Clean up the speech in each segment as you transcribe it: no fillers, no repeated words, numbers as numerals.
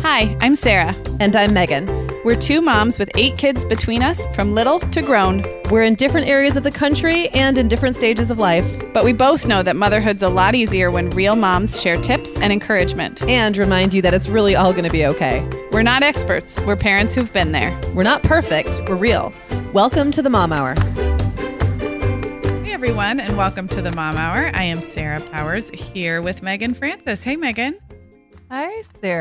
Hi, I'm Sarah. And I'm Megan. We're two moms with 8 kids between us, from little to grown. We're in different areas of the country and in different stages of life. But we both know that motherhood's a lot easier when real moms share tips and encouragement. And remind you that it's really all going to be okay. We're not experts. We're parents who've been there. We're not perfect. We're real. Welcome to the Mom Hour. Hey, everyone, and welcome to the Mom Hour. I am Sarah Powers here with Megan Francis. Hey, Megan. Hi,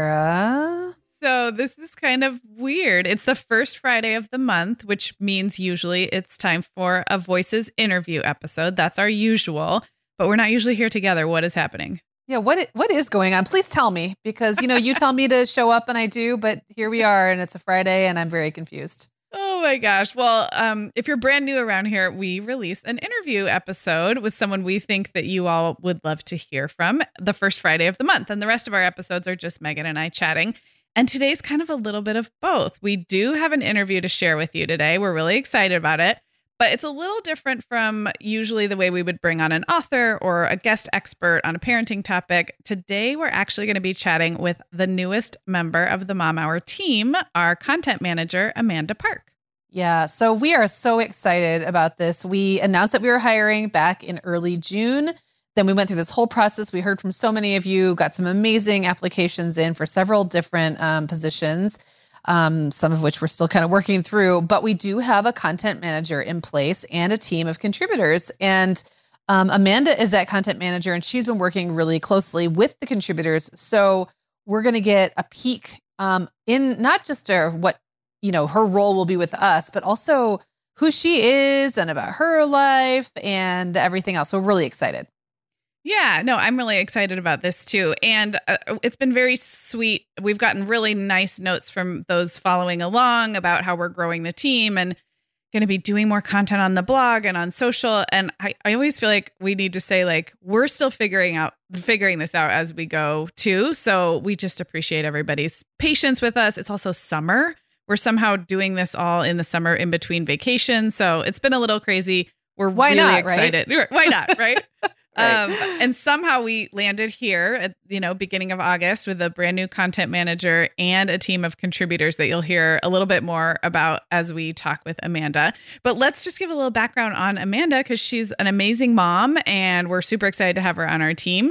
Sarah. So this is kind of weird. It's the first Friday of the month, which means usually it's time for a Voices interview episode. That's our usual, but we're not usually here together. What is happening? Yeah, what is going on? Please tell me, because, you tell me to show up and I do, but here we are and it's a Friday and I'm very confused. Oh my gosh. Well, if you're brand new around here, we release an interview episode with someone we think that you all would love to hear from the first Friday of the month. And the rest of our episodes are just Megan and I chatting. And today's kind of a little bit of both. We do have an interview to share with you today. We're really excited about it, but it's a little different from usually the way we would bring on an author or a guest expert on a parenting topic. Today, we're actually going to be chatting with the newest member of the Mom Hour team, our content manager, Amanda Park. Yeah, so we are so excited about this. We announced that we were hiring back in early June. Then we went through this whole process. We heard from so many of you, got some amazing applications in for several different positions, some of which we're still kind of working through. But we do have a content manager in place and a team of contributors. And Amanda is that content manager, and she's been working really closely with the contributors. So we're going to get a peek in not just what her role will be with us, but also who she is and about her life and everything else. So we're really excited. Yeah, no, I'm really excited about this too. And it's been very sweet. We've gotten really nice notes from those following along about how we're growing the team and going to be doing more content on the blog and on social. And I always feel like we need to say, we're still figuring this out as we go too. So we just appreciate everybody's patience with us. It's also summer. We're somehow doing this all in the summer in between vacations. So it's been a little crazy. We're really excited. Right? Why not? Right. Right. And somehow we landed here at, beginning of August with a brand new content manager and a team of contributors that you'll hear a little bit more about as we talk with Amanda. But let's just give a little background on Amanda, because she's an amazing mom and we're super excited to have her on our team.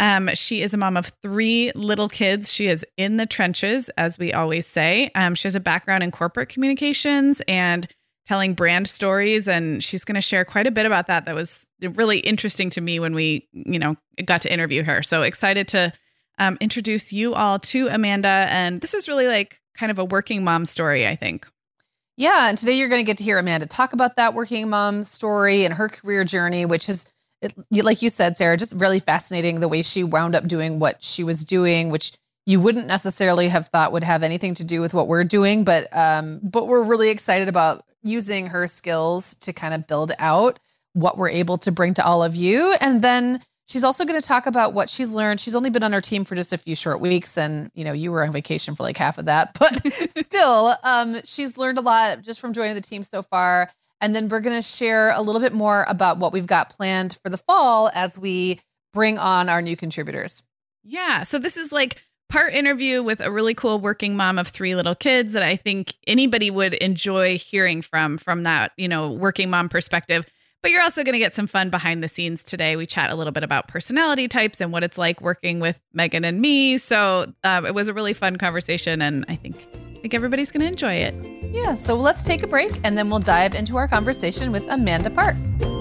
She is a mom of 3 little kids. She is in the trenches, as we always say. She has a background in corporate communications and telling brand stories, and she's going to share quite a bit about that. That was really interesting to me when we, got to interview her. So excited to introduce you all to Amanda. And this is really kind of a working mom story, I think. Yeah. And today you're going to get to hear Amanda talk about that working mom story and her career journey, which is, like you said, Sarah, just really fascinating the way she wound up doing what she was doing, which you wouldn't necessarily have thought would have anything to do with what we're doing. But we're really excited about using her skills to kind of build out what we're able to bring to all of you. And then she's also going to talk about what she's learned. She's only been on our team for just a few short weeks. And, you were on vacation for half of that, but still, she's learned a lot just from joining the team so far. And then we're going to share a little bit more about what we've got planned for the fall as we bring on our new contributors. Yeah. So this is part interview with a really cool working mom of 3 little kids that I think anybody would enjoy hearing from that, working mom perspective. But you're also going to get some fun behind the scenes today. We chat a little bit about personality types and what it's like working with Megan and me. So it was a really fun conversation, and I think everybody's going to enjoy it. Yeah. So let's take a break and then we'll dive into our conversation with Amanda Park.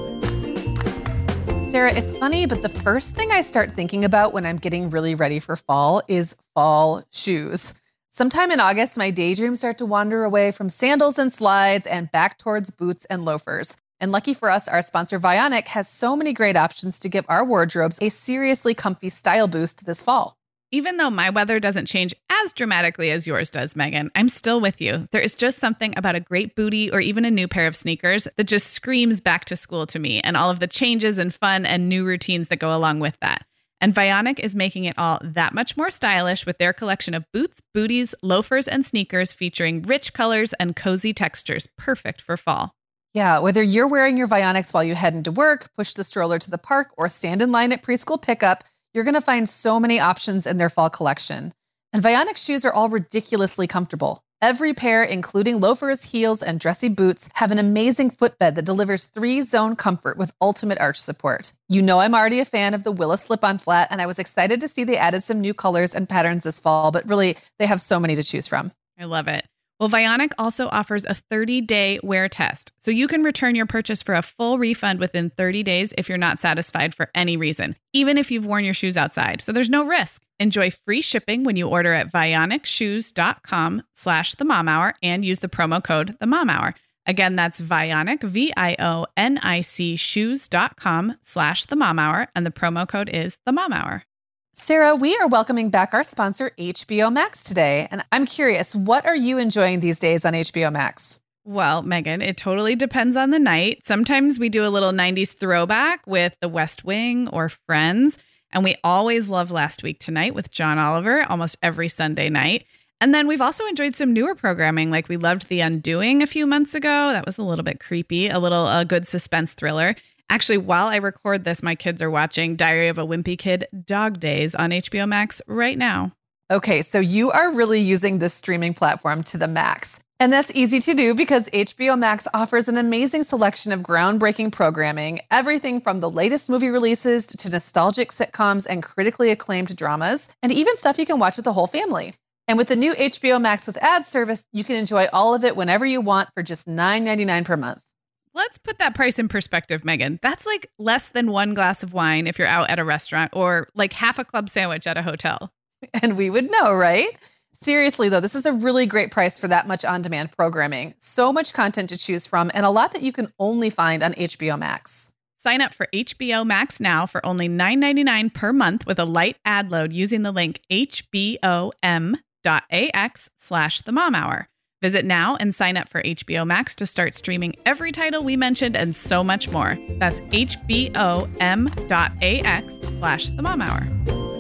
Sarah, it's funny, but the first thing I start thinking about when I'm getting really ready for fall is fall shoes. Sometime in August, my daydreams start to wander away from sandals and slides and back towards boots and loafers. And lucky for us, our sponsor Vionic has so many great options to give our wardrobes a seriously comfy style boost this fall. Even though my weather doesn't change as dramatically as yours does, Megan, I'm still with you. There is just something about a great bootie or even a new pair of sneakers that just screams back to school to me, and all of the changes and fun and new routines that go along with that. And Vionic is making it all that much more stylish with their collection of boots, booties, loafers, and sneakers featuring rich colors and cozy textures, perfect for fall. Yeah, whether you're wearing your Vionics while you head into work, push the stroller to the park, or stand in line at preschool pickup, you're going to find so many options in their fall collection. And Vionic shoes are all ridiculously comfortable. Every pair, including loafers, heels, and dressy boots, have an amazing footbed that delivers 3-zone comfort with ultimate arch support. You know I'm already a fan of the Willa slip-on flat, and I was excited to see they added some new colors and patterns this fall, but really, they have so many to choose from. I love it. Well, Vionic also offers a 30-day wear test, so you can return your purchase for a full refund within 30 days if you're not satisfied for any reason, even if you've worn your shoes outside. So there's no risk. Enjoy free shipping when you order at vionicshoes.com/themomhour and use the promo code themomhour. Again, that's Vionic, VIONIC shoes.com/themomhour, and the promo code is themomhour. Sarah, we are welcoming back our sponsor, HBO Max, today. And I'm curious, what are you enjoying these days on HBO Max? Well, Megan, it totally depends on the night. Sometimes we do a little 90s throwback with The West Wing or Friends. And we always love Last Week Tonight with John Oliver almost every Sunday night. And then we've also enjoyed some newer programming, like we loved The Undoing a few months ago. That was a little bit creepy, a good suspense thriller. Actually, while I record this, my kids are watching Diary of a Wimpy Kid: Dog Days on HBO Max right now. Okay, so you are really using this streaming platform to the max. And that's easy to do because HBO Max offers an amazing selection of groundbreaking programming, everything from the latest movie releases to nostalgic sitcoms and critically acclaimed dramas, and even stuff you can watch with the whole family. And with the new HBO Max with ads service, you can enjoy all of it whenever you want for just $9.99 per month. Let's put that price in perspective, Megan. That's like less than one glass of wine if you're out at a restaurant, or like half a club sandwich at a hotel. And we would know, right? Seriously, though, this is a really great price for that much on-demand programming. So much content to choose from, and a lot that you can only find on HBO Max. Sign up for HBO Max now for only $9.99 per month with a light ad load using the link hbom.ax/themomhour. Visit now and sign up for HBO Max to start streaming every title we mentioned and so much more. That's hbom.ax/themomhour.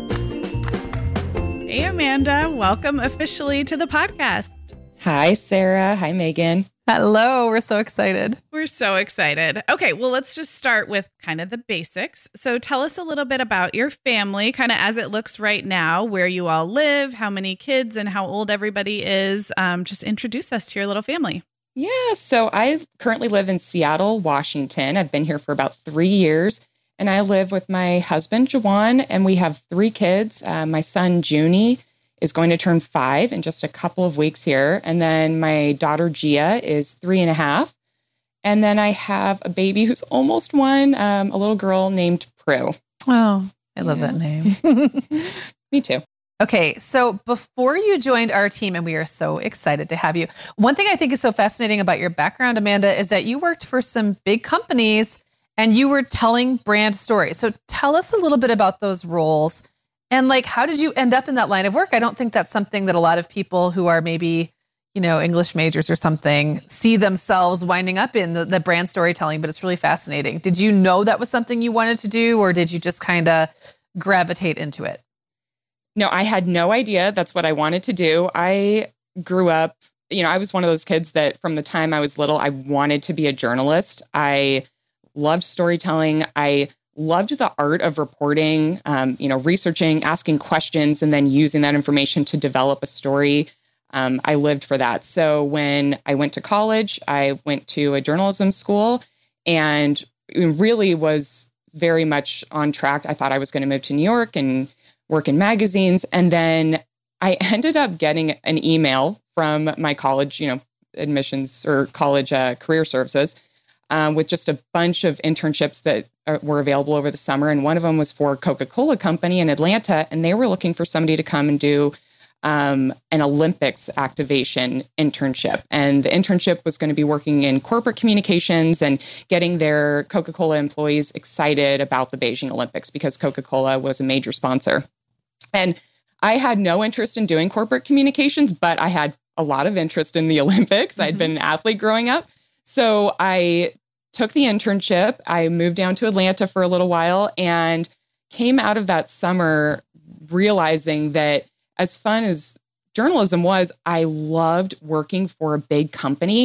Hey, Amanda, welcome officially to the podcast. Hi, Sarah. Hi, Megan. Hello. We're so excited. We're so excited. Okay, well, let's just start with kind of the basics. So tell us a little bit about your family, kind of as it looks right now, where you all live, how many kids, and how old everybody is. Just introduce us to your little family. Yeah, so I currently live in Seattle, Washington. I've been here for about 3 years, and I live with my husband, Jawan, and we have 3 kids. My son, Junie, is going to turn 5 in just a couple of weeks here. And then my daughter, Gia, is 3.5. And then I have a baby who's almost 1, a little girl named Prue. Oh, I love that name. Me too. Okay, so before you joined our team, and we are so excited to have you, one thing I think is so fascinating about your background, Amanda, is that you worked for some big companies and you were telling brand stories. So tell us a little bit about those roles. And like, how did you end up in that line of work? I don't think that's something that a lot of people who are maybe, English majors or something see themselves winding up in the brand storytelling, but it's really fascinating. Did you know that was something you wanted to do, or did you just kind of gravitate into it? No, I had no idea that's what I wanted to do. I grew up, I was one of those kids that from the time I was little, I wanted to be a journalist. I loved storytelling. I loved the art of reporting, researching, asking questions, and then using that information to develop a story. I lived for that. So when I went to college, I went to a journalism school and really was very much on track. I thought I was going to move to New York and work in magazines. And then I ended up getting an email from my college, admissions or college career services with just a bunch of internships that were available over the summer. And one of them was for Coca-Cola Company in Atlanta. And they were looking for somebody to come and do an Olympics activation internship. And the internship was going to be working in corporate communications and getting their Coca-Cola employees excited about the Beijing Olympics because Coca-Cola was a major sponsor. And I had no interest in doing corporate communications, but I had a lot of interest in the Olympics. Mm-hmm. I'd been an athlete growing up. So I took the internship. I moved down to Atlanta for a little while and came out of that summer realizing that as fun as journalism was, I loved working for a big company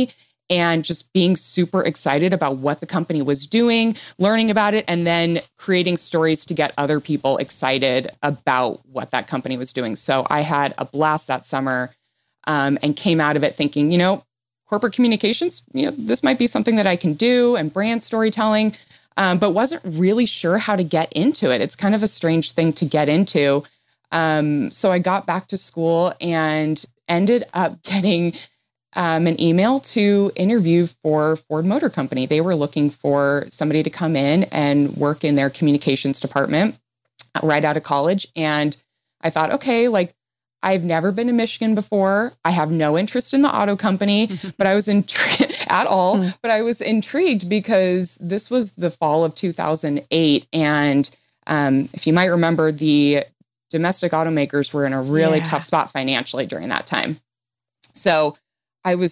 and just being super excited about what the company was doing, learning about it, and then creating stories to get other people excited about what that company was doing. So I had a blast that summer and came out of it thinking, corporate communications, this might be something that I can do, and brand storytelling, but wasn't really sure how to get into it. It's kind of a strange thing to get into. So I got back to school and ended up getting an email to interview for Ford Motor Company. They were looking for somebody to come in and work in their communications department right out of college. And I thought, okay, I've never been to Michigan before. I have no interest in the auto company, but I was intrigued at all. But I was intrigued because this was the fall of 2008. And if you might remember, the domestic automakers were in a really tough spot financially during that time. So I was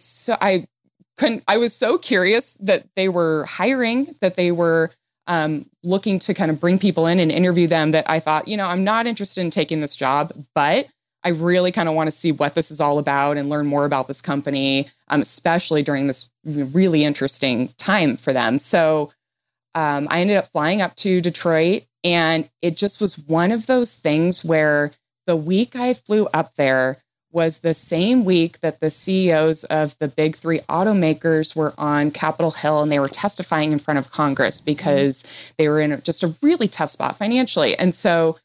so curious that they were hiring, that they were looking to kind of bring people in and interview them, that I thought, I'm not interested in taking this job, but I really kind of want to see what this is all about and learn more about this company, especially during this really interesting time for them. So I ended up flying up to Detroit, and it just was one of those things where the week I flew up there was the same week that the CEOs of the big three automakers were on Capitol Hill, and they were testifying in front of Congress because they were in just a really tough spot financially. And so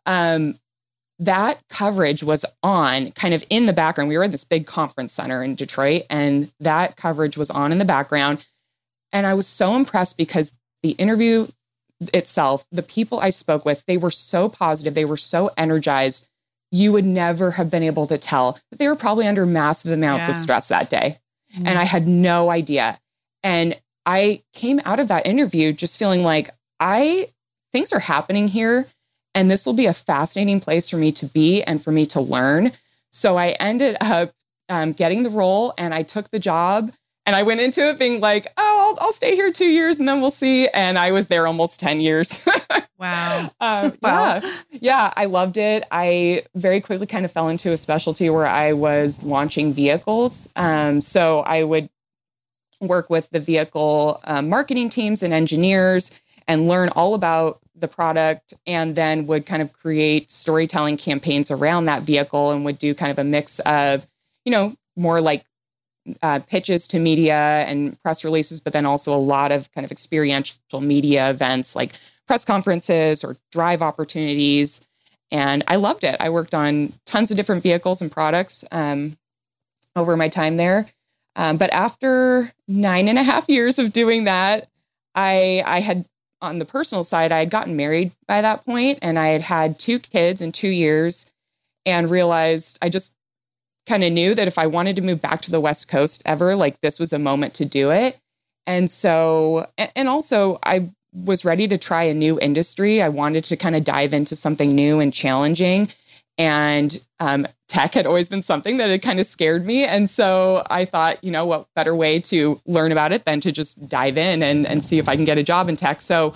that coverage was on kind of in the background. We were in this big conference center in Detroit, and that coverage was on in the background. And I was so impressed because the interview itself, the people I spoke with, they were so positive. They were so energized. You would never have been able to tell that they were probably under massive amounts of stress that day. Mm-hmm. And I had no idea. And I came out of that interview just feeling like things are happening here, and this will be a fascinating place for me to be and for me to learn. So I ended up getting the role, and I took the job, and I went into it being like, I'll stay here 2 years and then we'll see. And I was there almost 10 years. Wow. Wow. Yeah, I loved it. I very quickly kind of fell into a specialty where I was launching vehicles. So I would work with the vehicle marketing teams and engineers and learn all about the product, and then would kind of create storytelling campaigns around that vehicle, and would do kind of a mix of, more like pitches to media and press releases, but then also a lot of kind of experiential media events like press conferences or drive opportunities. And I loved it. I worked on tons of different vehicles and products over my time there. But after 9.5 years of doing that, I had, on the personal side, I had gotten married by that point, and I had had 2 kids in 2 years, and realized I just kind of knew that if I wanted to move back to the West Coast ever, this was a moment to do it. And so, and also I was ready to try a new industry. I wanted to kind of dive into something new and challenging. And tech had always been something that had kind of scared me. And so I thought, what better way to learn about it than to just dive in and see if I can get a job in tech. So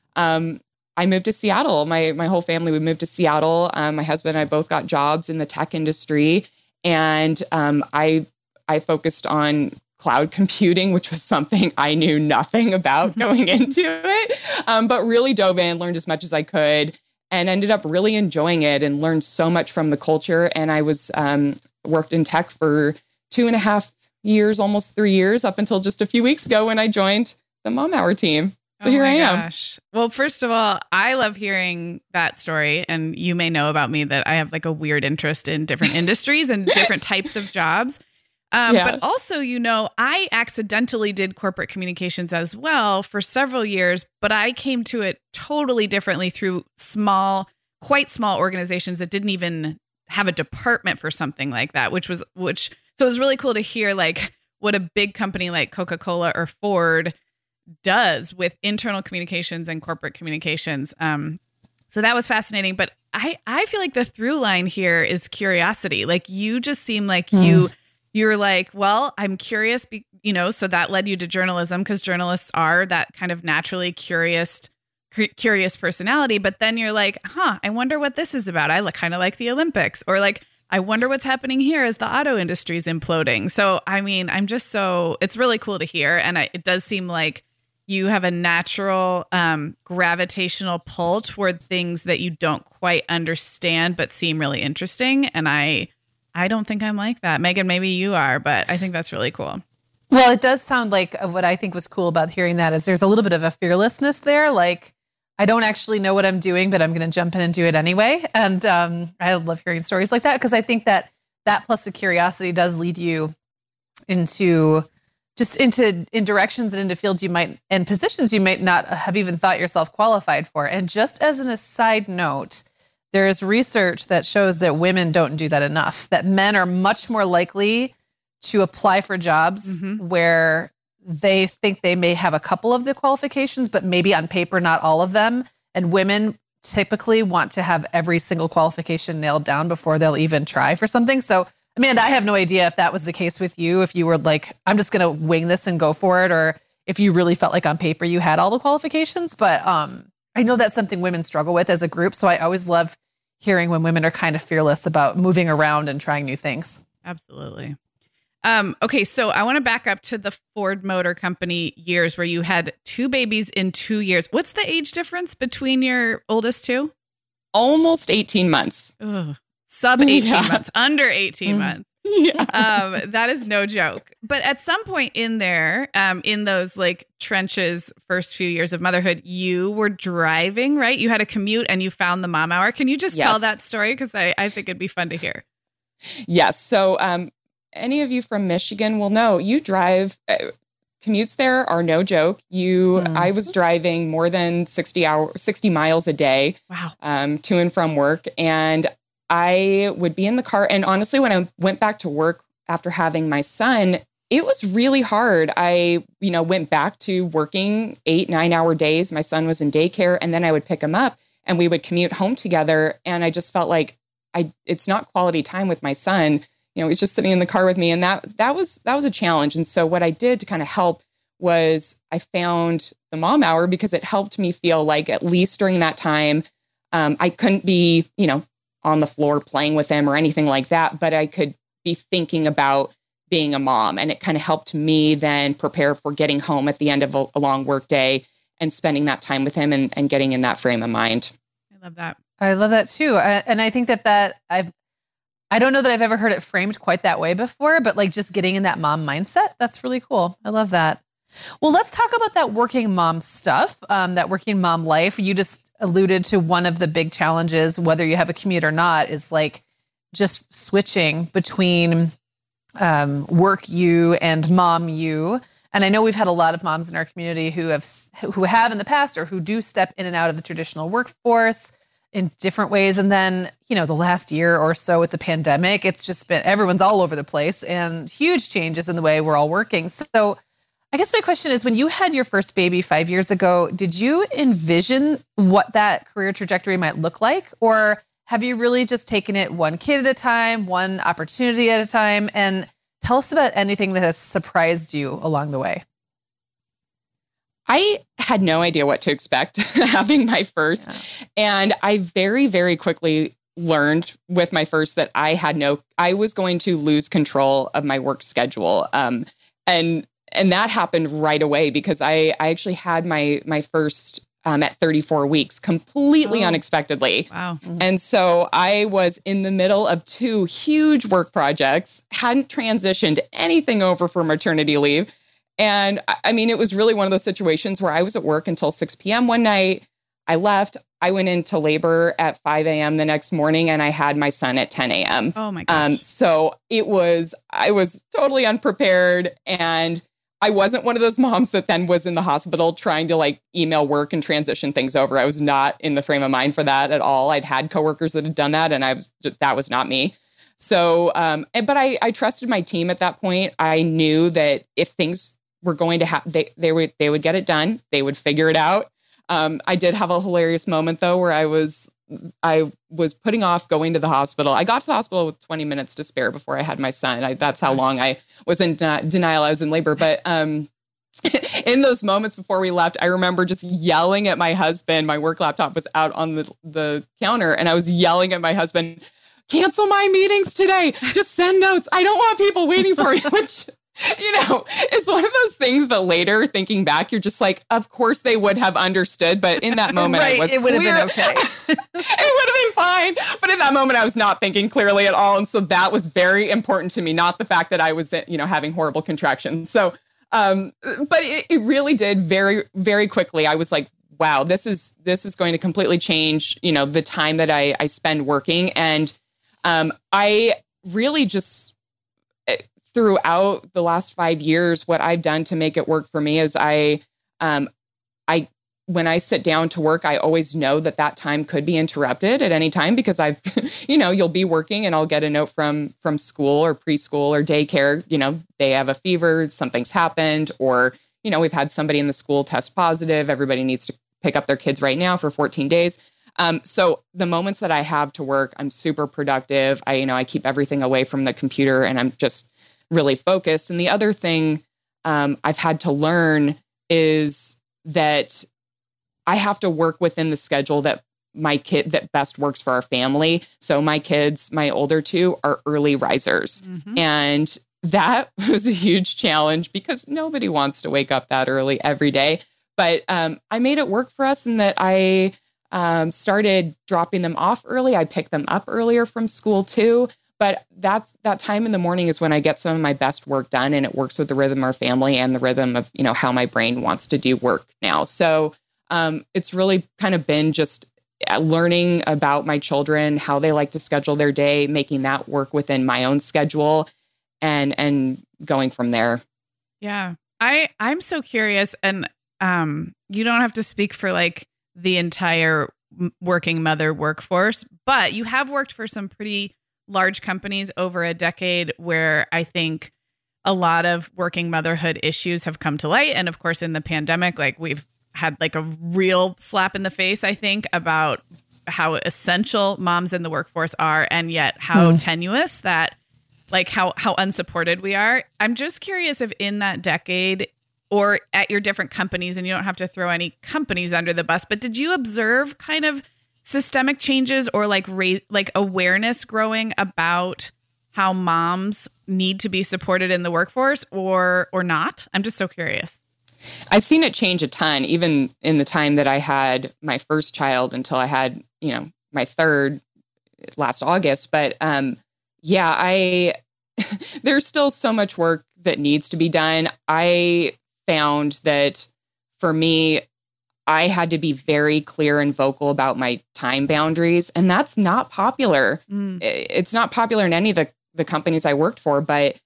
I moved to Seattle. My whole family, we moved to Seattle. My husband and I both got jobs in the tech industry. And I focused on cloud computing, which was something I knew nothing about going into it, but really dove in, learned as much as I could, and ended up really enjoying it and learned so much from the culture. And I was worked in tech for 2.5 years, almost 3 years, up until just a few weeks ago when I joined the Mom Hour team. So here I am. Gosh. Well, first of all, I love hearing that story. And you may know about me that I have a weird interest in different industries and different types of jobs. But also, I accidentally did corporate communications as well for several years, but I came to it totally differently through quite small organizations that didn't even have a department for something like that, so it was really cool to hear what a big company like Coca-Cola or Ford does with internal communications and corporate communications. So that was fascinating. But I feel like the through line here is curiosity. You just seem like you're like, well, I'm curious, so that led you to journalism, because journalists are that kind of naturally curious personality. But then you're like, I wonder what this is about. I kind of like the Olympics, or I wonder what's happening here as the auto industry is imploding. So, I mean, it's really cool to hear. And it does seem like you have a natural gravitational pull toward things that you don't quite understand, but seem really interesting. And I don't think I'm like that. Megan, maybe you are, but I think that's really cool. Well, it does sound like what I think was cool about hearing that is there's a little bit of a fearlessness there. Like, I don't actually know what I'm doing, but I'm going to jump in and do it anyway. And I love hearing stories like that because I think that plus the curiosity does lead you into directions and into fields and positions you might not have even thought yourself qualified for. And just as an aside note, there is research that shows that women don't do that enough, that men are much more likely to apply for jobs where they think they may have a couple of the qualifications, but maybe on paper, not all of them. And women typically want to have every single qualification nailed down before they'll even try for something. So, Amanda, I have no idea if that was the case with you, if you were like, I'm just going to wing this and go for it, or if you really felt like on paper you had all the qualifications. But I know that's something women struggle with as a group. So I always love hearing when women are kind of fearless about moving around and trying new things. Absolutely. Okay, so I want to back up to the Ford Motor Company years where you had 2 babies in 2 years. What's the age difference between your oldest 2? Almost 18 months. Ugh. Sub 18 months, under 18 months. Yeah. That is no joke. But at some point in there, in those like trenches, first few years of motherhood, you were driving, right? You had a commute and you found the mom hour. Can you just tell that story? Because I think it'd be fun to hear. Yes. So any of you from Michigan will know you drive. Commutes there are no joke. I was driving more than 60 miles a day. Wow. To and from work. And I would be in the car. And honestly, when I went back to work after having my son, it was really hard. I, went back to working 8-9 hour days. My son was in daycare, and then I would pick him up and we would commute home together. And I just felt like it's not quality time with my son. He's just sitting in the car with me. And that was a challenge. And so what I did to kind of help was I found the mom hour because it helped me feel like at least during that time, I couldn't be, on the floor playing with him or anything like that, but I could be thinking about being a mom. And it kind of helped me then prepare for getting home at the end of a long work day and spending that time with him and getting in that frame of mind. I love that. I love that too. And I think that I don't know that I've ever heard it framed quite that way before, but like just getting in that mom mindset, that's really cool. I love that. Well, let's talk about that working mom stuff, that working mom life. You just alluded to one of the big challenges, whether you have a commute or not, is like just switching between work you and mom you. And I know we've had a lot of moms in our community who have in the past or who do step in and out of the traditional workforce in different ways. And then, the last year or so with the pandemic, it's just been, everyone's all over the place and huge changes in the way we're all working. So I guess my question is, when you had your first baby 5 years ago, did you envision what that career trajectory might look like? Or have you really just taken it one kid at a time, one opportunity at a time? And tell us about anything that has surprised you along the way. I had no idea what to expect having my first. Yeah. And I very, very quickly learned with my first that I was going to lose control of my work schedule. And that happened right away because I actually had my first at 34 weeks completely unexpectedly. Wow. And so I was in the middle of 2 huge work projects, hadn't transitioned anything over for maternity leave. And I mean, it was really one of those situations where I was at work until 6 p.m. one night. I left. I went into labor at 5 a.m. the next morning, and I had my son at 10 a.m. Oh my gosh. So I was totally unprepared, and I wasn't one of those moms that then was in the hospital trying to like email work and transition things over. I was not in the frame of mind for that at all. I'd had coworkers that had done that, and that was not me. So, but I trusted my team at that point. I knew that if things were going to happen, they would get it done. They would figure it out. I did have a hilarious moment though, where I was putting off going to the hospital. I got to the hospital with 20 minutes to spare before I had my son. That's how long I was in denial. I was in labor. But in those moments before we left, I remember just yelling at my husband. My work laptop was out on the counter, and I was yelling at my husband, cancel my meetings today. Just send notes. I don't want people waiting for me, which, is one of those things that later thinking back, you're just like, of course they would have understood. But in that moment, right, it would have been okay. It would have been fine. But in that moment, I was not thinking clearly at all. And so that was very important to me, not the fact that I was, having horrible contractions. So, but it really did very, very quickly. I was like, wow, this is going to completely change, the time that I spend working. And I really just, throughout the last 5 years, what I've done to make it work for me is when I sit down to work, I always know that time could be interrupted at any time because I've, you'll be working and I'll get a note from school or preschool or daycare, they have a fever, something's happened, or, we've had somebody in the school test positive. Everybody needs to pick up their kids right now for 14 days. So the moments that I have to work, I'm super productive. I keep everything away from the computer and I'm just really focused. And the other thing I've had to learn is that I have to work within the schedule that that best works for our family. So my kids, my older two, are early risers. Mm-hmm. And that was a huge challenge because nobody wants to wake up that early every day. But I made it work for us in that I started dropping them off early. I picked them up earlier from school too. But that time in the morning is when I get some of my best work done, and it works with the rhythm of our family and the rhythm of, how my brain wants to do work now. So it's really kind of been just learning about my children, how they like to schedule their day, making that work within my own schedule and going from there. Yeah. I'm so curious, and you don't have to speak for like the entire working mother workforce, but you have worked for some pretty large companies over a decade where I think a lot of working motherhood issues have come to light. And of course, in the pandemic, like we've had like a real slap in the face, I think, about how essential moms in the workforce are, and yet how tenuous that, like how unsupported we are. I'm just curious if in that decade or at your different companies, and you don't have to throw any companies under the bus, but did you observe kind of systemic changes or like awareness growing about how moms need to be supported in the workforce or not? I'm just so curious. I've seen it change a ton, even in the time that I had my first child until I had, my third last August. But there's still so much work that needs to be done. I found that for me, I had to be very clear and vocal about my time boundaries. And that's not popular. It's not popular in any of the companies I worked for. But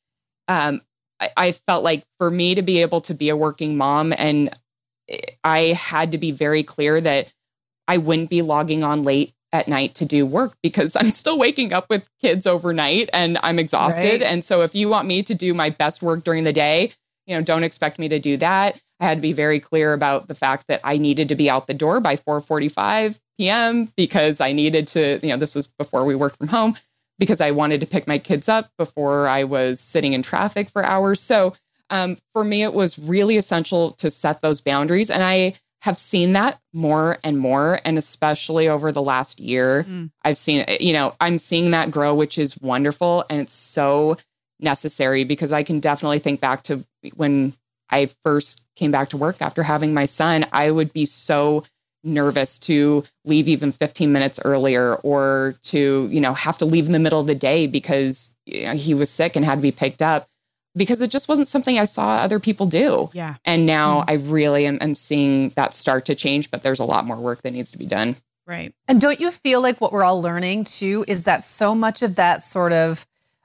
I felt like for me to be able to be a working mom, and I had to be very clear that I wouldn't be logging on late at night to do work because I'm still waking up with kids overnight and I'm exhausted. Right. And so if you want me to do my best work during the day, don't expect me to do that. I had to be very clear about the fact that I needed to be out the door by 4:45 p.m. because I needed to, this was before we worked from home, because I wanted to pick my kids up before I was sitting in traffic for hours. So for me, it was really essential to set those boundaries. And I have seen that more and more. And especially over the last year, I've seen, I'm seeing that grow, which is wonderful. And it's so necessary because I can definitely think back to when I first came back to work after having my son. I would be so nervous to leave even 15 minutes earlier or to, have to leave in the middle of the day because he was sick and had to be picked up, because it just wasn't something I saw other people do. Yeah. And now I really am seeing that start to change, but there's a lot more work that needs to be done. Right. And don't you feel like what we're all learning too is that so much of that sort of,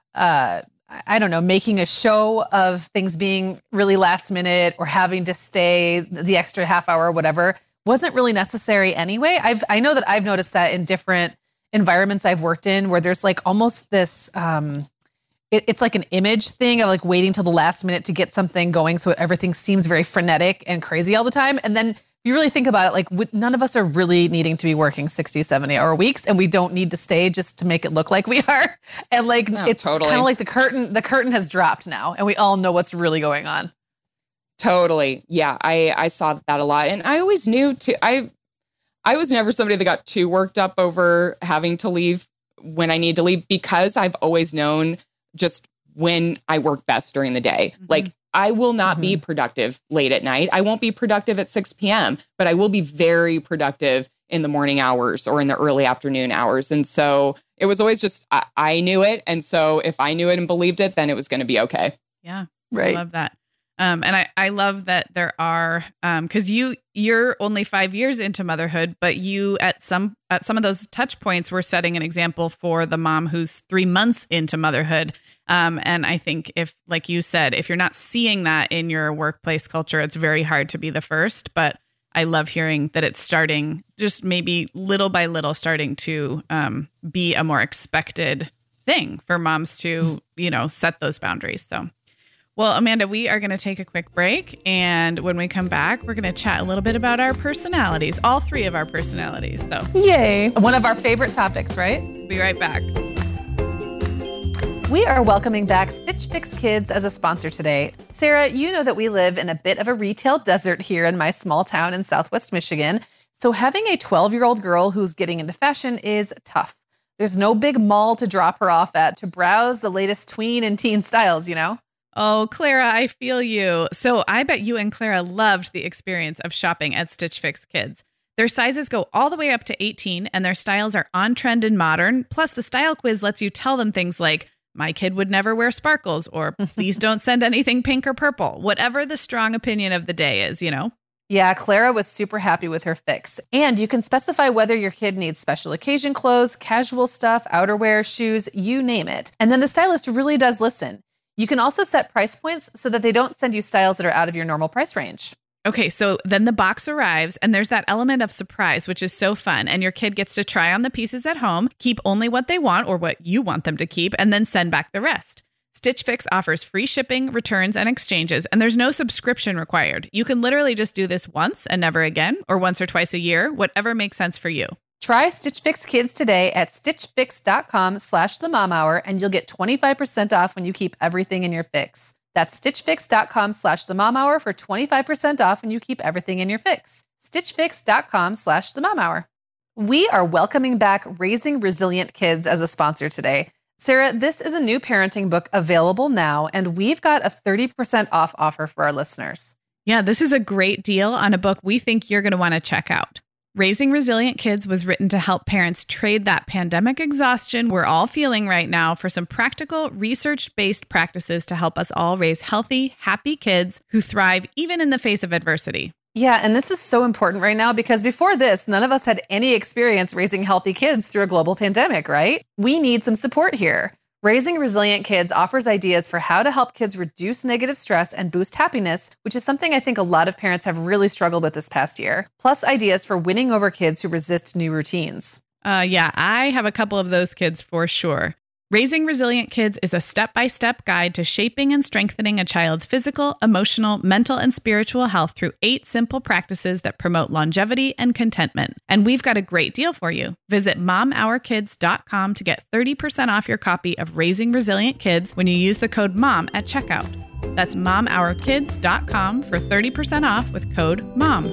making a show of things being really last minute or having to stay the extra half hour or whatever wasn't really necessary anyway. I know that I've noticed that in different environments I've worked in where there's like almost this, it's like an image thing of like waiting till the last minute to get something going. So everything seems very frenetic and crazy all the time. And then you really think about it, like none of us are really needing to be working 60, 70-hour weeks, and we don't need to stay just to make it look like we are. And like, it's totally kind of like the curtain has dropped now and we all know what's really going on. Totally. Yeah. I saw that a lot. And I always knew I was never somebody that got too worked up over having to leave when I need to leave, because I've always known just when I work best during the day. Mm-hmm. Like, I will not be productive late at night. I won't be productive at 6 p.m., but I will be very productive in the morning hours or in the early afternoon hours. And so it was always just, I knew it. And so if I knew it and believed it, then it was going to be okay. Yeah. Right. I love that. And I love that there are, cause you're only 5 years into motherhood, but you at some of those touch points were setting an example for the mom who's 3 months into motherhood. And I think if, like you said, if you're not seeing that in your workplace culture, it's very hard to be the first, but I love hearing that it's starting just maybe little by little starting to, be a more expected thing for moms to, set those boundaries. So, well, Amanda, we are going to take a quick break. And when we come back, we're going to chat a little bit about our personalities, all three of our personalities. So, yay. One of our favorite topics, right? Be right back. We are welcoming back Stitch Fix Kids as a sponsor today. Sarah, you know that we live in a bit of a retail desert here in my small town in Southwest Michigan. So having a 12-year-old girl who's getting into fashion is tough. There's no big mall to drop her off at to browse the latest tween and teen styles, Oh, Clara, I feel you. So I bet you and Clara loved the experience of shopping at Stitch Fix Kids. Their sizes go all the way up to 18, and their styles are on trend and modern. Plus, the style quiz lets you tell them things like, my kid would never wear sparkles, or please don't send anything pink or purple, whatever the strong opinion of the day is, Yeah, Clara was super happy with her fix. And you can specify whether your kid needs special occasion clothes, casual stuff, outerwear, shoes, you name it. And then the stylist really does listen. You can also set price points so that they don't send you styles that are out of your normal price range. Okay, so then the box arrives and there's that element of surprise, which is so fun. And your kid gets to try on the pieces at home, keep only what they want or what you want them to keep, and then send back the rest. Stitch Fix offers free shipping, returns, and exchanges, and there's no subscription required. You can literally just do this once and never again, or once or twice a year, whatever makes sense for you. Try Stitch Fix Kids today at stitchfix.com/themomhour, and you'll get 25% off when you keep everything in your fix. That's stitchfix.com/themomhour for 25% off when you keep everything in your fix. stitchfix.com/themomhour. We are welcoming back Raising Resilient Kids as a sponsor today. Sarah, this is a new parenting book available now, and we've got a 30% off offer for our listeners. Yeah, this is a great deal on a book we think you're going to want to check out. Raising Resilient Kids was written to help parents trade that pandemic exhaustion we're all feeling right now for some practical, research-based practices to help us all raise healthy, happy kids who thrive even in the face of adversity. Yeah, and this is so important right now because before this, none of us had any experience raising healthy kids through a global pandemic, right? We need some support here. Raising Resilient Kids offers ideas for how to help kids reduce negative stress and boost happiness, which is something I think a lot of parents have really struggled with this past year, plus ideas for winning over kids who resist new routines. Yeah, I have a couple of those kids for sure. Raising Resilient Kids is a step-by-step guide to shaping and strengthening a child's physical, emotional, mental, and spiritual health through 8 simple practices that promote longevity and contentment. And we've got a great deal for you. Visit momhourkids.com to get 30% off your copy of Raising Resilient Kids when you use the code MOM at checkout. That's momhourkids.com for 30% off with code MOM.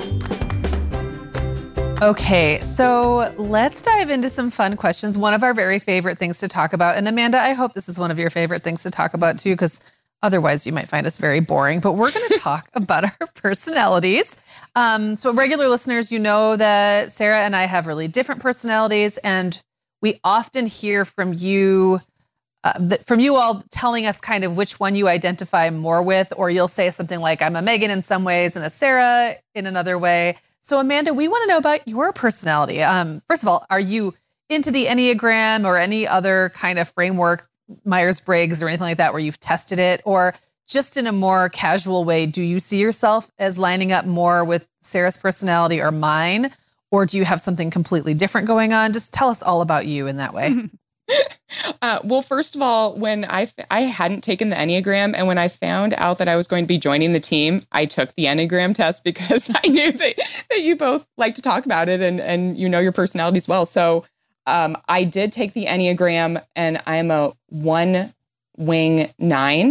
Okay, so let's dive into some fun questions. One of our very favorite things to talk about. And Amanda, I hope this is one of your favorite things to talk about too, because otherwise you might find us very boring. But we're going to talk about our personalities. So regular listeners, you know that Sarah and I have really different personalities. And we often hear from you, all telling us kind of which one you identify more with. Or you'll say something like, I'm a Megan in some ways and a Sarah in another way. So Amanda, we want to know about your personality. First of all, are you into the Enneagram or any other kind of framework, Myers-Briggs or anything like that, where you've tested it? Or just in a more casual way, do you see yourself as lining up more with Sarah's personality or mine? Or do you have something completely different going on? Just tell us all about you in that way. Well, first of all, when I hadn't taken the Enneagram, and when I found out that I was going to be joining the team, I took the Enneagram test because I knew that you both like to talk about it and you know your personalities well. So I did take the Enneagram, and I'm a 1-wing 9,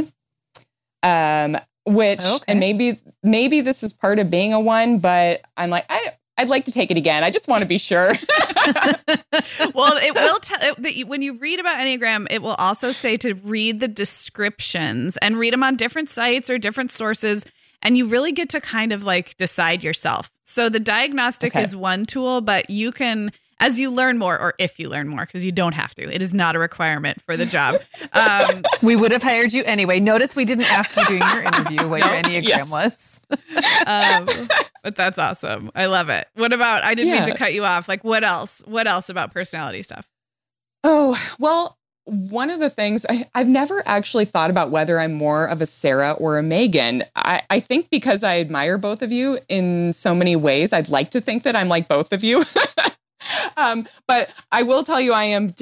which, okay. and maybe this is part of being a 1, but I'm like, I'd like to take it again. I just want to be sure. Well, it will tell when you read about Enneagram, it will also say to read the descriptions and read them on different sites or different sources. And you really get to kind of like decide yourself. So the diagnostic is one tool, but you can, as you learn more, or if you learn more, because you don't have to, it is not a requirement for the job. We would have hired you anyway. Notice we didn't ask you during your interview what your Enneagram was. But that's awesome. I love it. What about, I didn't mean to cut you off. Like what else? What else about personality stuff? Oh, well, one of the things I've never actually thought about whether I'm more of a Sarah or a Megan. I think because I admire both of you in so many ways, I'd like to think that I'm like both of you. But I will tell you, I'm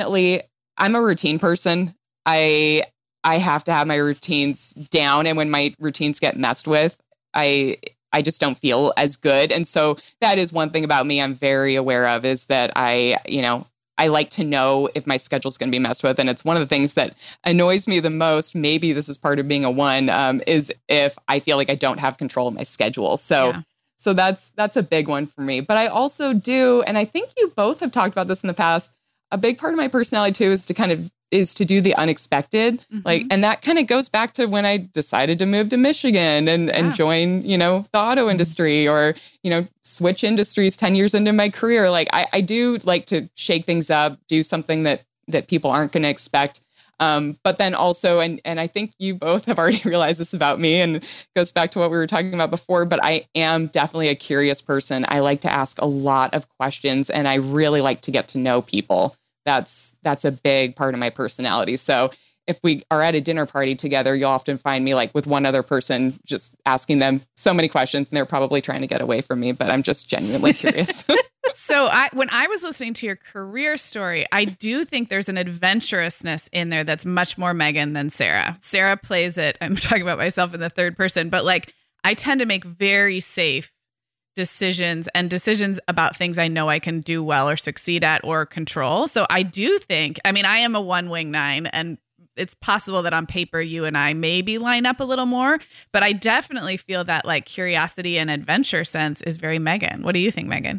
a routine person. I have to have my routines down. And when my routines get messed with, I just don't feel as good. And so that is one thing about me I'm very aware of, is that I like to know if my schedule's going to be messed with. And it's one of the things that annoys me the most. Maybe this is part of being a one, is if I feel like I don't have control of my schedule. So that's a big one for me. But I also do, and I think you both have talked about this in the past, a big part of my personality too is to do the unexpected. Mm-hmm. And that kind of goes back to when I decided to move to Michigan and join, the auto industry, or, switch industries 10 years into my career. Like I do like to shake things up, do something that people aren't going to expect. But then also, and I think you both have already realized this about me, and it goes back to what we were talking about before, but I am definitely a curious person. I like to ask a lot of questions, and I really like to get to know people. That's a big part of my personality. So if we are at a dinner party together, you'll often find me like with one other person, just asking them so many questions, and they're probably trying to get away from me, but I'm just genuinely curious. So when I was listening to your career story, I do think there's an adventurousness in there that's much more Megan than Sarah. Sarah plays it. I'm talking about myself in the third person, but like I tend to make very safe decisions about things I know I can do well or succeed at or control. So I do think, I am a 1-wing 9, and it's possible that on paper you and I maybe line up a little more, but I definitely feel that like curiosity and adventure sense is very Megan. What do you think, Megan?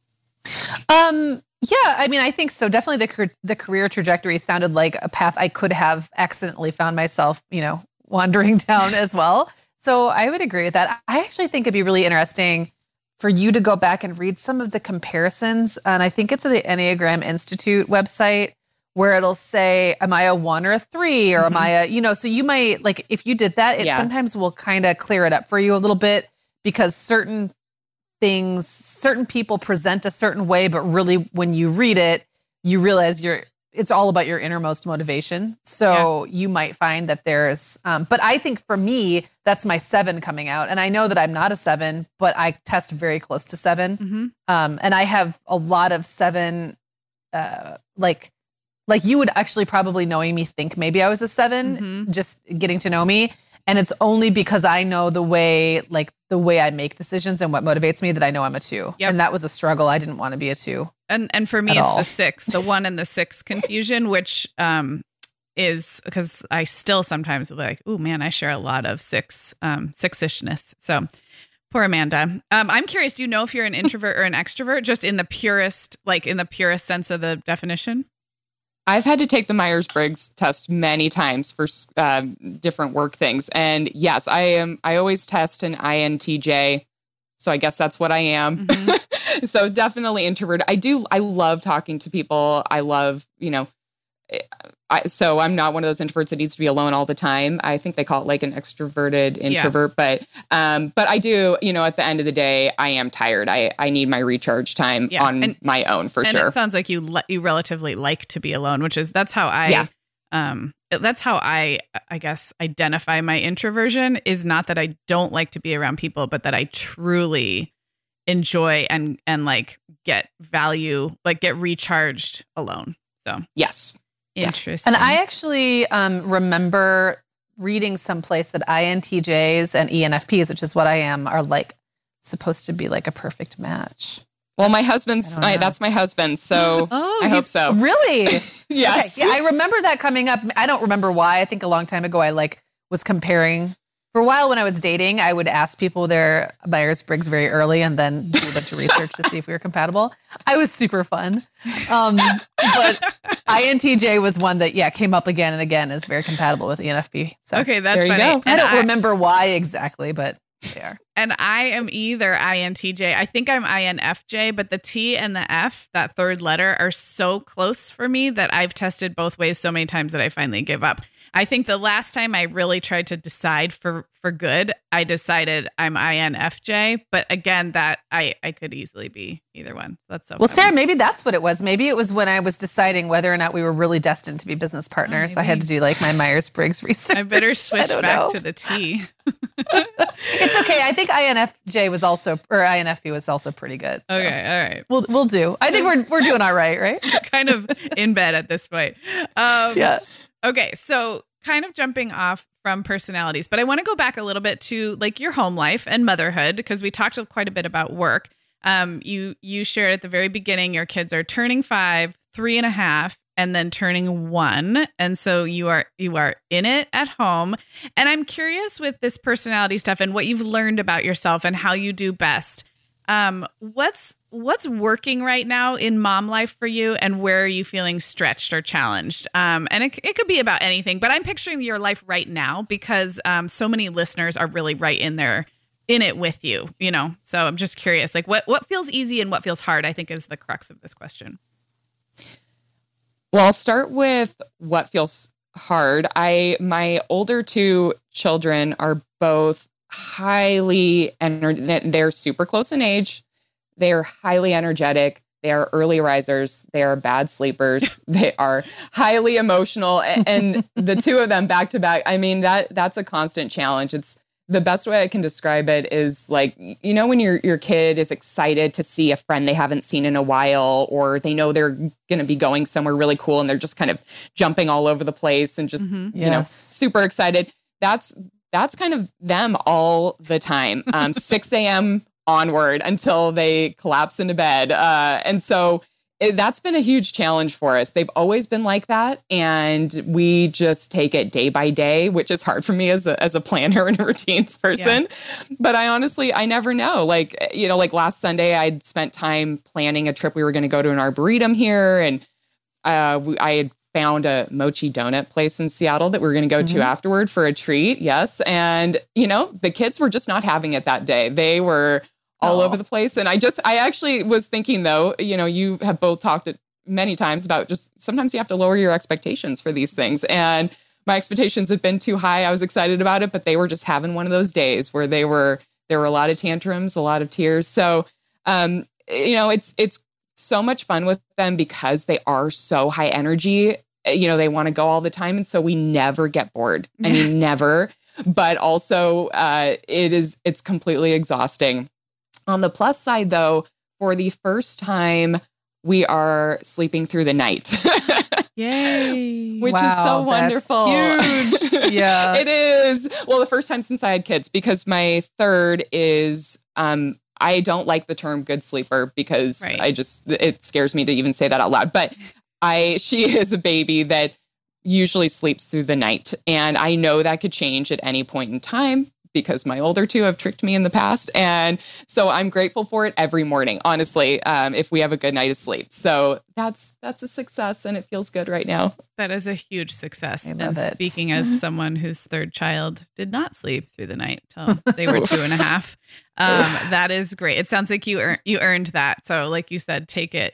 Yeah, I think so. Definitely the career trajectory sounded like a path I could have accidentally found myself, wandering down as well. So I would agree with that. I actually think it'd be really interesting for you to go back and read some of the comparisons. And I think it's at the Enneagram Institute website, where it'll say, am I a 1 or a 3? Or am I a, so you might, like, if you did that, it sometimes will kind of clear it up for you a little bit, because certain people present a certain way, but really when you read it, you realize it's all about your innermost motivation. So you might find that there's, but I think for me, that's my 7 coming out. And I know that I'm not a 7, but I test very close to 7. Mm-hmm. And I have a lot of 7, like you would actually probably knowing me think maybe I was a 7, just getting to know me. And it's only because I know the way I make decisions and what motivates me that I know I'm a 2. Yep. And that was a struggle. I didn't want to be a 2. And for me, it's the 6, the 1 and the 6 confusion, which is because I still sometimes will be like, oh man, I share a lot of 6-ishness. So poor Amanda. I'm curious, do you know if you're an introvert or an extrovert, just in the purest sense of the definition? I've had to take the Myers-Briggs test many times for different work things. And yes, I always test an INTJ. So I guess that's what I am. Mm-hmm. So definitely introvert. I love talking to people. I love, so I'm not one of those introverts that needs to be alone all the time. I think they call it like an extroverted introvert, but I do, at the end of the day, I am tired. I need my recharge time on my own for sure. It sounds like you relatively like to be alone, that's how I guess identify my introversion, is not that I don't like to be around people, but that I truly enjoy and like get value, like get recharged alone. So yes. Interesting. And I actually remember reading someplace that INTJs and ENFPs, which is what I am, are like supposed to be like a perfect match. Well, my husband's, that's my husband. So I hope so. Really? Yes. Okay. Yeah, I remember that coming up. I don't remember why. I think a long time ago, I was comparing For a while when I was dating, I would ask people their Myers-Briggs very early and then do a bunch of research to see if we were compatible. I was super fun. But INTJ was one that, came up again and again as very compatible with ENFP. So Okay, that's there you funny. go. I don't remember why exactly, but they are. And I am either INTJ. I think I'm INFJ, but the T and the F, that third letter, are so close for me that I've tested both ways so many times that I finally give up. I think the last time I really tried to decide for good, I decided I'm INFJ. But again, that I could easily be either one. That's so Well, funny. Sarah, maybe that's what it was. Maybe it was when I was deciding whether or not we were really destined to be business partners. I had to do like my Myers-Briggs research. I better switch don't back know. to the T. It's okay. I think INFJ was also, or INFP was also pretty good. So Okay, all right. we'll do. I think we're doing all right? Kind of in bed at this point. Yeah. Okay, so kind of jumping off from personalities, but I want to go back a little bit to like your home life and motherhood, because we talked quite a bit about work. You shared at the very beginning your kids are turning 5, 3.5, and then turning 1, and so you are in it at home. And I'm curious with this personality stuff and what you've learned about yourself and how you do best. What's working right now in mom life for you, and where are you feeling stretched or challenged? And it could be about anything, but I'm picturing your life right now because so many listeners are really right in it with you, So I'm just curious, like what feels easy and what feels hard, I think is the crux of this question. Well, I'll start with what feels hard. My older 2 children are both they're super close in age. They are highly energetic. They are early risers. They are bad sleepers. They are highly emotional. And the 2 of them back to back, I mean, that's a constant challenge. It's the best way I can describe it is like, when your kid is excited to see a friend they haven't seen in a while, or they know they're going to be going somewhere really cool and they're just kind of jumping all over the place and just, super excited. That's kind of them all the time, 6 a.m. onward until they collapse into bed. And so that's been a huge challenge for us. They've always been like that. And we just take it day by day, which is hard for me as a planner and a routines person. Yeah. But I never know. Like last Sunday, I'd spent time planning a trip. We were going to go to an arboretum here. And I had found a mochi donut place in Seattle that we were going to go to afterward for a treat. Yes. And, the kids were just not having it that day. They were all over the place. And I actually was thinking though, you have both talked many times about just sometimes you have to lower your expectations for these things. And my expectations had been too high. I was excited about it, but they were just having one of those days where there were a lot of tantrums, a lot of tears. So, it's so much fun with them because they are so high energy. They want to go all the time. And so we never get bored. I mean, never, but also it's completely exhausting. On the plus side, though, for the first time, we are sleeping through the night. Yay. Which is so wonderful. Huge. Yeah. It is. Well, the first time since I had kids, because my third is, I don't like the term good sleeper because it scares me to even say that out loud. But she is a baby that usually sleeps through the night. And I know that could change at any point in time, because my older 2 have tricked me in the past. And so I'm grateful for it every morning, honestly, if we have a good night of sleep. So that's a success and it feels good right now. That is a huge success. I love it. Speaking as someone whose third child did not sleep through the night till they were 2.5, that is great. It sounds like you earned that. So like you said, take it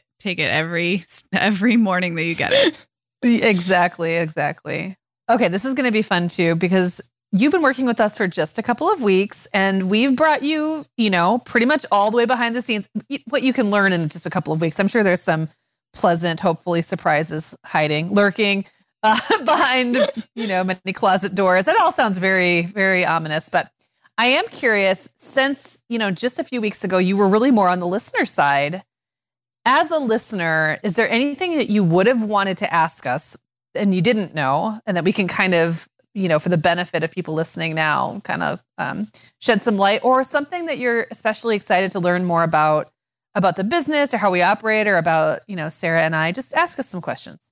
every morning that you get it. Exactly. Okay, this is going to be fun too, because you've been working with us for just a couple of weeks and we've brought you, pretty much all the way behind the scenes, what you can learn in just a couple of weeks. I'm sure there's some pleasant, hopefully surprises lurking behind, many closet doors. That all sounds very, very ominous, but I am curious, since, just a few weeks ago, you were really more on the listener side. As a listener, is there anything that you would have wanted to ask us and you didn't know, and that we can kind of, for the benefit of people listening now, kind of shed some light, or something that you're especially excited to learn more about the business or how we operate, or about, Sarah and I? Just ask us some questions.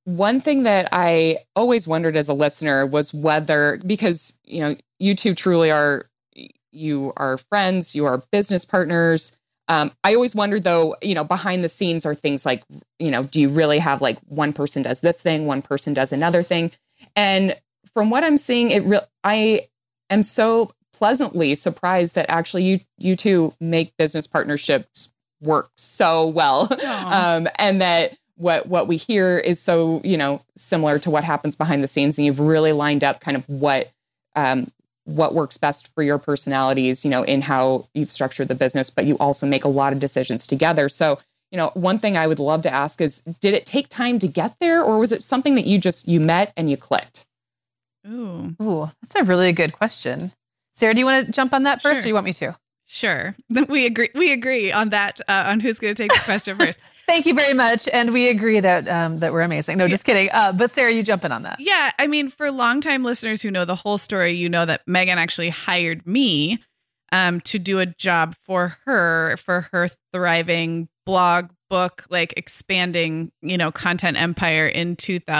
one thing that I always wondered as a listener was whether, because, you two truly you are friends, you are business partners. I always wondered though, behind the scenes are things like, do you really have like one person does this thing, one person does another thing? And from what I'm seeing, I am so pleasantly surprised that actually you two make business partnerships work so well. And that what we hear is so, similar to what happens behind the scenes. And you've really lined up kind of what works best for your personalities, in how you've structured the business, but you also make a lot of decisions together. So, one thing I would love to ask is, did it take time to get there, or was it something that you met and you clicked? Ooh, that's a really good question. Sarah, do you want to jump on that first, or you want me to? Sure. We agree on that, on who's going to take the question first. Thank you very much. And we agree that we're amazing. No, just kidding. But Sarah, you jump in on that. Yeah. I mean, for longtime listeners who know the whole story, you know that Megan actually hired me to do a job for her thriving blog, book, like expanding, content empire in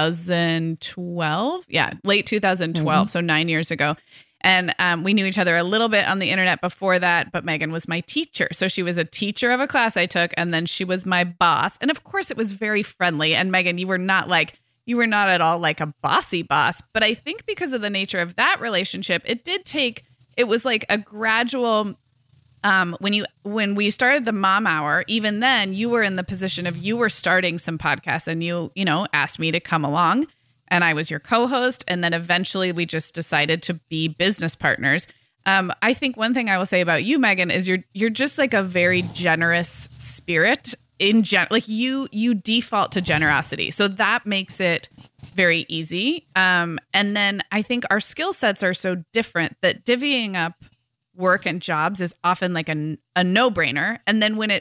2012. Yeah. Late 2012. So 9 years ago. And we knew each other a little bit on the internet before that, but Megan was my teacher. So she was a teacher of a class I took, and then she was my boss. And of course, it was very friendly. And Megan, you were not at all like a bossy boss. But I think because of the nature of that relationship, it was like a gradual. When we started the Mom Hour, even then you were in the position of you were starting some podcasts, and you asked me to come along. And I was your co-host. And then eventually we just decided to be business partners. I think one thing I will say about you, Megan, is you're just like a very generous spirit like you default to generosity. So that makes it very easy. And then I think our skill sets are so different that divvying up work and jobs is often like a no-brainer. And then when it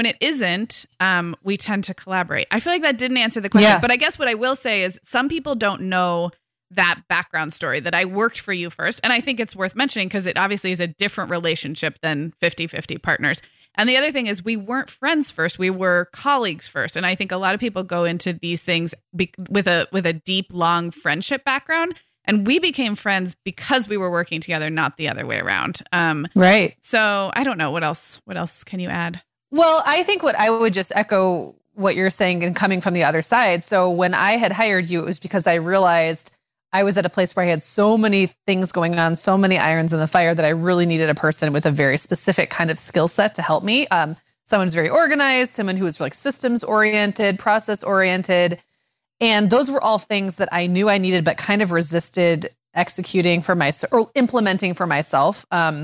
isn't, we tend to collaborate. I feel like that didn't answer the question, but I guess what I will say is some people don't know that background story, that I worked for you first. And I think it's worth mentioning because it obviously is a different relationship than 50-50 partners. And the other thing is we weren't friends first. We were colleagues first. And I think a lot of people go into these things with a deep, long friendship background. And we became friends because we were working together, not the other way around. Right. So I don't know. What else can you add? Well, I think what I would just echo what you're saying and coming from the other side. So when I had hired you, it was because I realized I was at a place where I had so many things going on, so many irons in the fire that I really needed a person with a very specific kind of skill set to help me. Someone who's very organized, someone who was like systems oriented, process oriented. And those were all things that I knew I needed, but kind of resisted executing for myself or implementing for myself.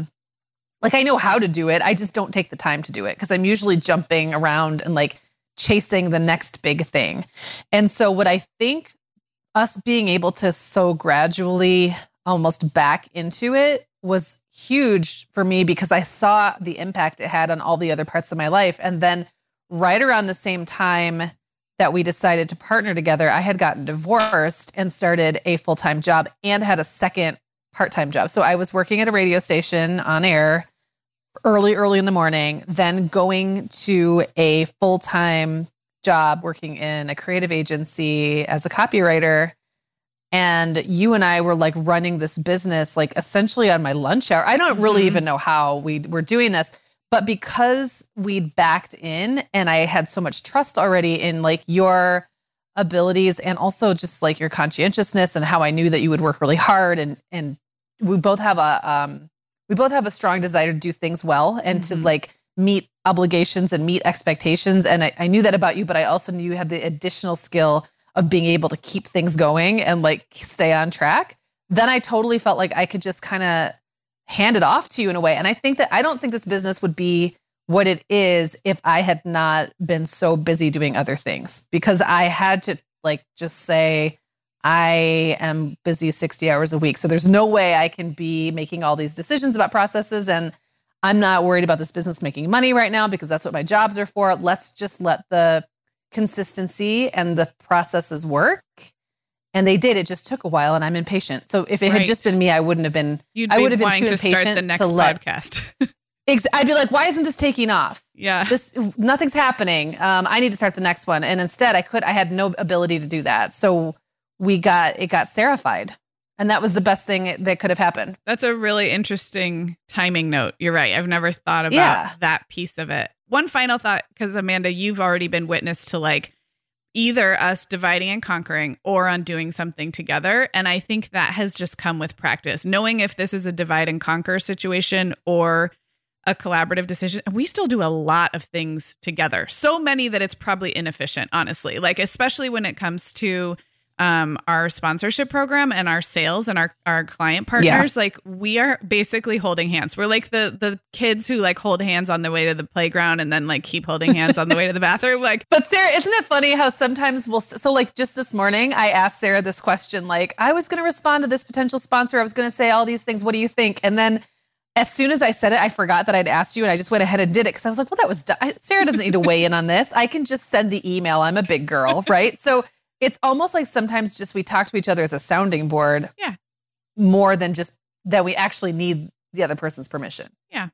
Like I know how to do it. I just don't take the time to do it because I'm usually jumping around and like chasing the next big thing. And so what I think us being able to so gradually almost back into it was huge for me because I saw the impact it had on all the other parts of my life. And then right around the same time that we decided to partner together, I had gotten divorced and started a full-time job and had a second part-time job. So I was working at a radio station on air early in the morning, then going to a full-time job working in a creative agency as a copywriter. And you and I were like running this business, like essentially on my lunch hour. I don't really even know how we were doing this, but because we'd backed in and I had so much trust already in like your abilities and also just like your conscientiousness and how I knew that you would work really hard. And we both have a strong desire to do things well and to like meet obligations and meet expectations. And I knew that about you, but I also knew you had the additional skill of being able to keep things going and like stay on track. Then I totally felt like I could just kind of hand it off to you in a way. And I don't think this business would be what it is if I had not been so busy doing other things, because I had to like just say, I am busy 60 hours a week. So there's no way I can be making all these decisions about processes. And I'm not worried about this business making money right now because that's what my jobs are for. Let's just let the consistency and the processes work. And they did. It just took a while and I'm impatient. So if it had just been me, I wouldn't have been, I would have been too impatient to start the next podcast. I'd be like, why isn't this taking off? Yeah. Nothing's happening. I need to start the next one. And instead I had no ability to do that. So it got Sarafied. And that was the best thing that could have happened. That's a really interesting timing note. You're right. I've never thought about that piece of it. One final thought, because Amanda, you've already been witness to like either us dividing and conquering or on doing something together. And I think that has just come with practice, knowing if this is a divide and conquer situation or a collaborative decision. And we still do a lot of things together. So many that it's probably inefficient, honestly, like, especially when it comes to our sponsorship program and our sales and our client partners. Like we are basically holding hands. We're like the kids who like hold hands on the way to the playground and then like keep holding hands on the way to the bathroom. Like, but Sarah, isn't it funny how sometimes so like just this morning, I asked Sarah this question, like I was going to respond to this potential sponsor. I was going to say all these things. What do you think? And then as soon as I said it, I forgot that I'd asked you and I just went ahead and did it. Cause I was like, well, that was, Sarah doesn't need to weigh in on this. I can just send the email. I'm a big girl. Right. So it's almost like sometimes just we talk to each other as a sounding board. Yeah. More than just that we actually need the other person's permission. Yeah.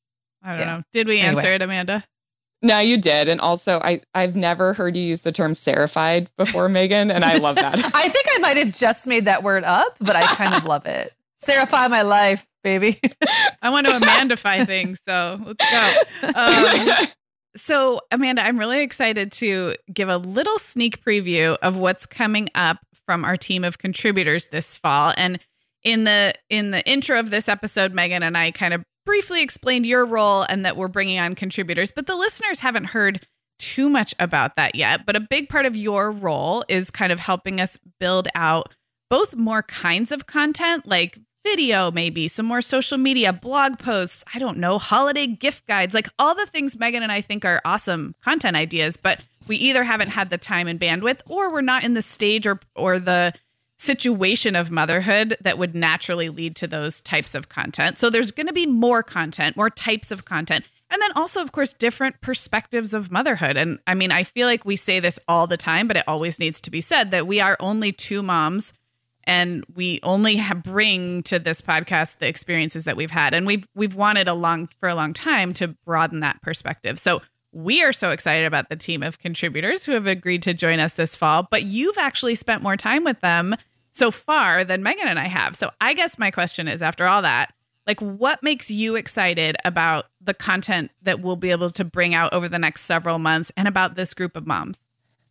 I don't know. Did we answer it, Amanda? No, you did. And also, I've never heard you use the term Sarafied before, Megan, and I love that. I think I might have just made that word up, but I kind of love it. Sarafy my life, baby. I want to Amandify things, so let's go. So, Amanda, I'm really excited to give a little sneak preview of what's coming up from our team of contributors this fall. And in the intro of this episode, Megan and I kind of briefly explained your role and that we're bringing on contributors, but the listeners haven't heard too much about that yet. But a big part of your role is kind of helping us build out both more kinds of content, like video, maybe some more social media, blog posts, I don't know, holiday gift guides, like all the things Megan and I think are awesome content ideas, but we either haven't had the time and bandwidth or we're not in the stage or the situation of motherhood that would naturally lead to those types of content. So there's going to be more content, more types of content. And then also, of course, different perspectives of motherhood. And I mean, I feel like we say this all the time, but it always needs to be said that we are only two moms. And we only bring to this podcast the experiences that we've had. And we've wanted for a long time to broaden that perspective. So we are so excited about the team of contributors who have agreed to join us this fall. But you've actually spent more time with them so far than Megan and I have. So I guess my question is, after all that, like what makes you excited about the content that we'll be able to bring out over the next several months and about this group of moms?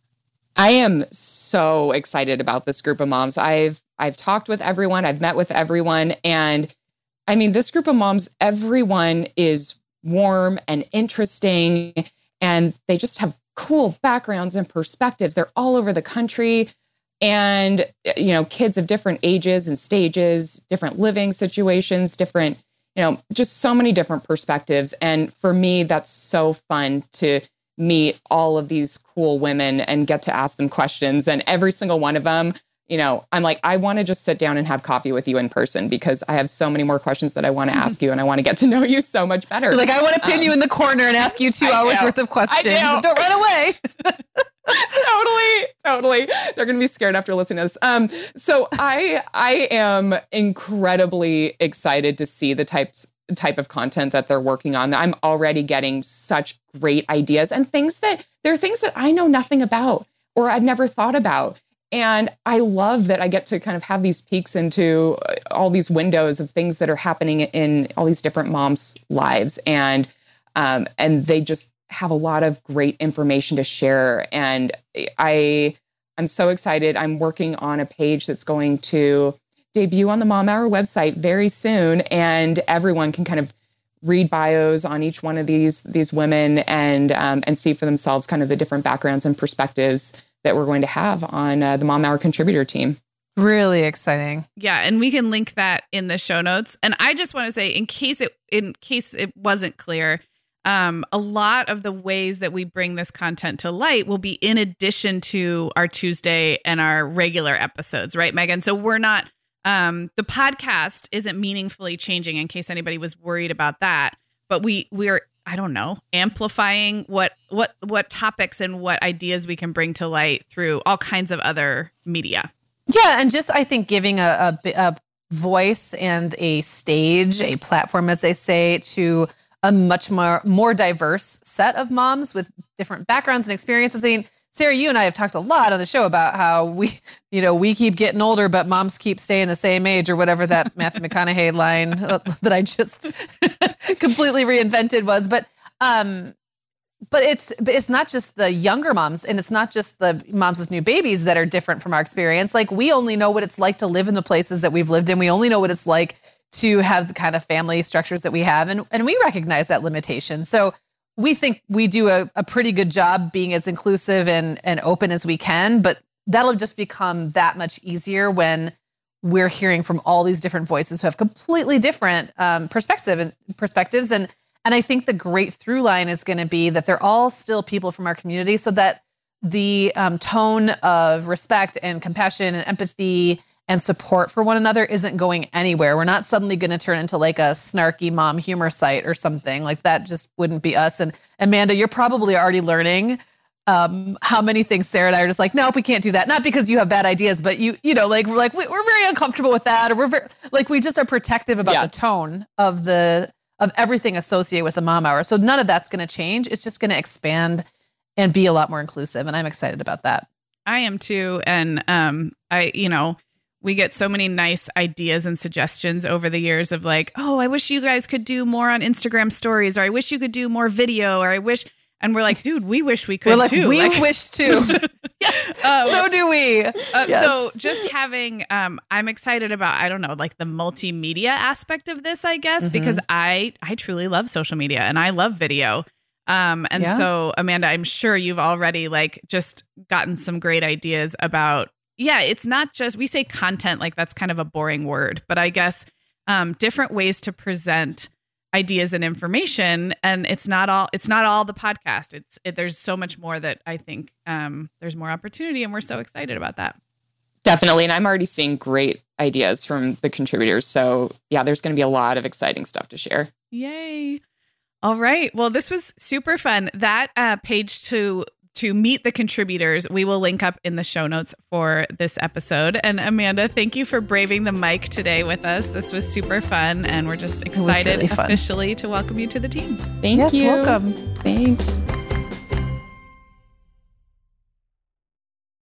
I am so excited about this group of moms. I've talked with everyone. I've met with everyone. And I mean, this group of moms, everyone is warm and interesting. And they just have cool backgrounds and perspectives. They're all over the country. And, you know, kids of different ages and stages, different living situations, different, you know, just so many different perspectives. And for me, that's so fun to meet all of these cool women and get to ask them questions. And every single one of them, you know, I'm like, I want to just sit down and have coffee with you in person because I have so many more questions that I want to ask you and I want to get to know you so much better. You're like, I want to pin you in the corner and ask you 2 hours worth of questions. Don't run away. Totally. They're going to be scared after listening to this. So I am incredibly excited to see the type of content that they're working on. I'm already getting such great ideas and things that I know nothing about or I've never thought about. And I love that I get to kind of have these peeks into all these windows of things that are happening in all these different moms' lives. And they just have a lot of great information to share. And I'm so excited. I'm working on a page that's going to debut on the Mom Hour website very soon. And everyone can kind of read bios on each one of these women and see for themselves kind of the different backgrounds and perspectives that we're going to have on the Mom Hour contributor team. Really exciting. Yeah. And we can link that in the show notes. And I just want to say, in case it wasn't clear, a lot of the ways that we bring this content to light will be in addition to our Tuesday and our regular episodes, right, Megan? So we're not, the podcast isn't meaningfully changing in case anybody was worried about that, but we're, I don't know, amplifying what topics and what ideas we can bring to light through all kinds of other media. Yeah. And just, I think giving a voice and a stage, a platform, as they say, to a much more diverse set of moms with different backgrounds and experiences. I mean, Sarah, you and I have talked a lot on the show about how we keep getting older, but moms keep staying the same age, or whatever that Matthew McConaughey line that I just completely reinvented was. But it's not just the younger moms, and it's not just the moms with new babies that are different from our experience. Like, we only know what it's like to live in the places that we've lived in. We only know what it's like to have the kind of family structures that we have. And we recognize that limitation. So we think we do a pretty good job being as inclusive and open as we can, but that'll just become that much easier when we're hearing from all these different voices who have completely different perspectives. And I think the great through line is going to be that they're all still people from our community, so that the tone of respect and compassion and empathy and support for one another isn't going anywhere. We're not suddenly going to turn into like a snarky mom humor site or something like that. Just wouldn't be us. And Amanda, you're probably already learning how many things Sarah and I are just like, nope, we can't do that. Not because you have bad ideas, but we're very uncomfortable with that. Or we just are protective about the tone of everything associated with the mom hour. So none of that's going to change. It's just going to expand and be a lot more inclusive. And I'm excited about that. I am too. And we get so many nice ideas and suggestions over the years of like, oh, I wish you guys could do more on Instagram stories, or I wish you could do more video, or I wish, and we're like, dude, we wish we could too. We wish too. So do we. Yes. So just having, I'm excited about, I don't know, like the multimedia aspect of this, I guess, because I truly love social media and I love video. So Amanda, I'm sure you've already like just gotten some great ideas about, it's not just, we say content, like that's kind of a boring word, but I guess different ways to present ideas and information. And it's not all the podcast. There's so much more that I think there's more opportunity, and we're so excited about that. Definitely. And I'm already seeing great ideas from the contributors. So there's going to be a lot of exciting stuff to share. Yay. All right. Well, this was super fun. That page to meet the contributors, we will link up in the show notes for this episode. And Amanda, thank you for braving the mic today with us. This was super fun, and we're just excited officially to welcome you to the team. Thank you. Welcome. Thanks.